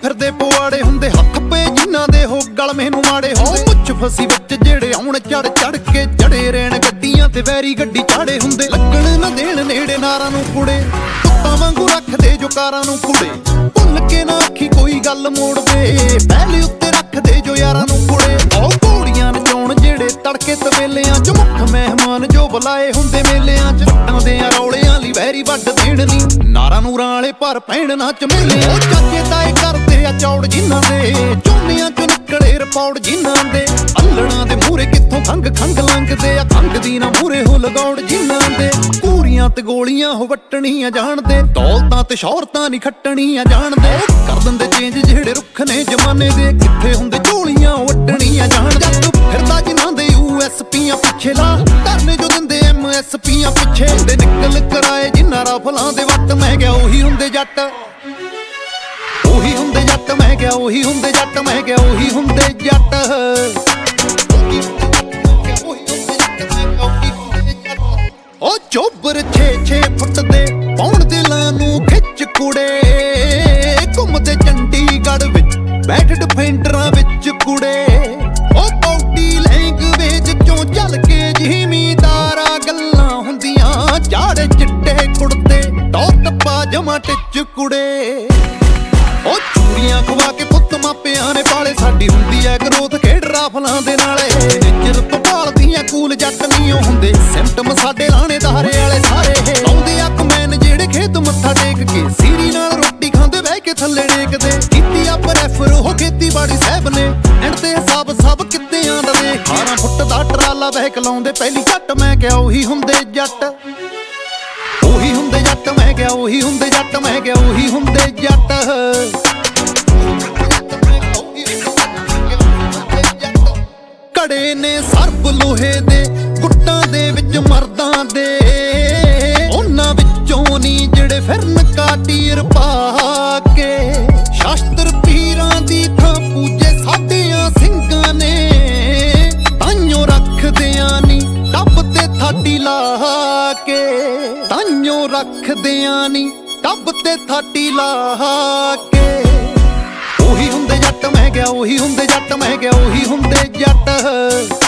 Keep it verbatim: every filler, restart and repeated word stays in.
ਫਿਰਦੇ ਪਵਾੜੇ ਹੁੰਦੇ, ਹੱਥ ਪੇ ਜਿਨ੍ਹਾਂ ਦੇ ਹੋ ਗਲ ਮੈਨੂੰ ਮਾੜੇ ਹੁੰਦੇ। ਮੁੱਛ ਫਸੀ ਵਿੱਚ ਜਿਹੜੇ ਆਉਣ ਚੜ ਚੜ ਕੇ ਜੜੇ ਰਹਿਣ ਗੱਡੀਆਂ ਤੇ ਵੈਰੀ ਗੱਡੀ ਚਾੜੇ ਹੁੰਦੇ। ਲੱਗਣ ਨਾ ਦੇਣ ਨੇੜੇ ਨਾਰਾਂ ਨੂੰ ਕੁੜੇ, ਕੁੱਤਾਂ ਵਾਂਗੂ ਰੱਖਦੇ ਜੋ ਕਾਰਾਂ ਨੂੰ ਕੁੜੇ। ਭੁੱਲ ਕੇ ਨਾ ਆਖੀ ਕੋਈ ਗੱਲ ਮੋੜਦੇ, ਪਹਿਲੇ ਉੱਤੇ ਰੱਖਦੇ ਜੋ ਯਾਰਾਂ ਨੂੰ ਕੁੜੇ। ਉਹ ਘੋੜੀਆਂ ਨਚਾਉਣ ਜਿਹੜੇ ਤੜਕੇ ਤਵੇਲਿਆਂ ਚ, ਮੁੱਖ ਮਹਿਮਾਨ ਜੋ ਬੁਲਾਏ ਹੁੰਦੇ ਮੇਲਿਆਂ ਚ। ਵੱਟਾਂ ਦੇ ਰੌਲਿਆਂ ਲਈ ਵੈਰੀ ਵੱਢ ਦੇਣ ਨੀ, ਨਾਰਾਂ ਨੂਰਾਂ ਵਾਲੇ ਪਰ ਪੈਣ ਨਾ ਚਮੇਲੇ। ਉਹ ਚਾਚੇ ਤਾਏ ਕਰਦੇ ਆ ਚੌੜ ਜਿਨ੍ਹਾਂ ਦੇ, ਝੋਨਿਆਂ ਚ ਨਿਕਲੇ ਰਿਪੌੜ ਜਿਨ੍ਹਾਂ ਦੇ। ਅੱਲੜਾਂ ਦੇ ਮੂਹਰੇ ਕਿੱਥੋਂ ਖੰਗ ਖੰਗ ਲੰਘਦੇ ਆ, ਖੰਗ ਦੀ ਨਾ ਮੂਹਰੇ ਹੋ ਲਗੌੜ ਜਿਨ੍ਹਾਂ ਦੇ। ਘੂਰੀਆਂ ਤੇ ਗੋਲੀਆਂ ਹੋ ਵੱਟਣੀਆਂ ਜਾਣਦੇ, ਦੌਲਤਾਂ ਤੇ ਸ਼ੌਹਰਤਾਂ ਨਹੀਂ ਖੱਟਣੀਆਂ ਜਾਣਦੇ। ਕਰ ਦਿੰਦੇ ਚੇਂਜ ਜਿਹੜੇ ਰੁੱਖ ਨੇ ਜ਼ਮਾਨੇ ਦੇ, ਕਿੱਥੇ ਹੁੰਦੇ ਝੋਲੀਆਂ ਵੱਟਣੀਆਂ ਜਾਣਦੇ। ਫਿਰਦਾ ਜਿਨ੍ਹਾਂ ਦੇ ਯੂ ਐਸ ਪੀਆਂ ਪਿੱਛੇ ਲਾ, ਧਰਨੇ ਜੋ ਦਿੰਦੇ ਐਮ ਐਸ ਪੀਆਂ ਪਿੱਛੇ ਹੁੰਦੇ। ਨਿਕਲ ਕਰਾਏ ਜਿਨ੍ਹਾਂ ਰਾਫਲਾਂ ਦੇ ਵੱਟ, ਮੈਂ ਕਿਹਾ ਉਹੀ ਹੁੰਦੇ ਜੱਟ, ਉਹੀ ਹੁੰਦੇ ਜੱਟ। ਮੈਂ ਕਿਹਾ ਉਹੀ ਹੁੰਦੇ ਜੱਟ, ਮੈਂ ਕਿਹਾ ਉਹੀ ਹੁੰਦੇ ਜੱਟ। ਉਹ ਚੋਬਰ ਛੇ ਛੇ ਫੁੱਟ ਦੇ ਪੌਣ ਦਿਲਾਂ ਨੂੰ ਖਿੱਚ ਕੁੜੇ, ਘੁੰਮਦੇ ਚੰਡੀਗੜ੍ਹ ਵਿੱਚ ਬੈਠ ਡਿਫੈਂਡਰਾਂ ਵਿੱਚ ਕੁੜੇ। ਉਹ ਬੌਡੀ ਲੈਂਗਵੇਜ ਚੋਂ ਚੱਲ ਕੇ ਜ਼ਿਮੀਂਦਾਰਾਂ ਗੱਲਾਂ ਹੁੰਦੀਆਂ, ਚਾੜੇ ਚਿੱਟੇ ਕੁੜਤੇ ਟੌਰ ਜਮਾ ਟਿੱਚ ਕੁੜੇ। ਉਹ ਚੂੜੀਆਂ ਖਵਾ ਕੇ ਪੁੱਤ ਮਾਪਿਆਂ ਨੇ ਪਾਲੇ, ਸਾਡੀ ਹੁੰਦੀ ਐ ਗਰੋਥ ਖੇਡ ਰਾਫਲਾਂ ਦੇ ਨਾਲੇ। ਨਿੱਜਰ ਤੋਂ ਭਾਲਦੀਆਂ ਕੂਲ ਜੱਟ ਨਹੀਂ ਉਹ ਹੁੰਦੇ, ਸਿਮਟਮ ਸਾਡੇ ਲਾਣੇਦਾਰੇ ਵਾਲੇ ਸਾਰੇ। ਆਉਂਦੇ ਆ ਕਮੈਨ ਜਿਹੜੇ ਖੇਤ ਮੱਥਾ ਟੇਕ ਕੇ, ਸੀਰੀ ਨਾਲ ਰੋਟੀ ਖਾਂਦੇ ਬਹਿ ਕੇ ਥੱਲੇ ਡੇਕਦੇ। ਕੀਤੀ ਆ ਪ੍ਰੈਫਰ ਉਹ ਖੇਤੀਬਾੜੀ ਸਾਹਿਬ ਨੇ, ਐਂਡ ਤੇ ਹਿਸਾਬ ਸਭ ਕਿੱਤਿਆਂ ਦਾ ਦੇ। ਅਠਾਰਾਂ ਫੁੱਟ ਦਾ ਟਰਾਲਾ ਬਹਿਕ ਲਾਉਂਦੇ ਪਹਿਲੀ ਘੱਟ, ਮੈਂ ਕਿਹਾ ਉਹੀ ਹੁੰਦੇ ਜੱਟ, ਉਹੀ ਹੁੰਦੇ ਜੱਟ। ਮੈਂ ਕਿਹਾ ਉਹੀ ਹੁੰਦੇ ਜੱਟ, ਮੈਂ ਕਿਹਾ ਉਹੀ ਹੁੰਦੇ ਜੱਟ। ਕੜੇ ਨੇ ਸਰਬ ਲੋਹੇ ਦੇ ਗੁੱਟਾਂ ਦੇ ਵਿੱਚ ਮਰਦਾਂ ਦੇ, ਉਹਨਾਂ ਵਿੱਚੋਂ ਨੀ ਜਿਹੜੇ ਫਿਰਨ ਕਾਟੀਰ ਪਾ ਕੇ। ਸ਼ਾਸਤਰ ਪੀਰਾਂ ਦੀ ਥਾਂ ਪੂਜੇ ਸਾਡਿਆਂ ਸਿੰਘਾਂ ਨੇ, ਤਾਈਓ ਰੱਖਦਿਆਂ ਨੀ ਟੱਬ ਤੇ ਥਾਟੀ ਲਾ ਕੇ। ਤਾਈਓ ਰੱਖਦਿਆਂ ਨੀ ਟੱਬ ਤੇ ਥਾਟੀ ਲਾ ਕੇ। ਉਹੀ ਹੁੰਦੇ ਜੱਟ, ਮੈਂ ਕਿਹਾ ਉਹੀ ਹੁੰਦੇ ਜੱਟ, ਮੈਂ ਕਿਹਾ ਉਹੀ ਹੁੰਦੇ ਜੱਟ।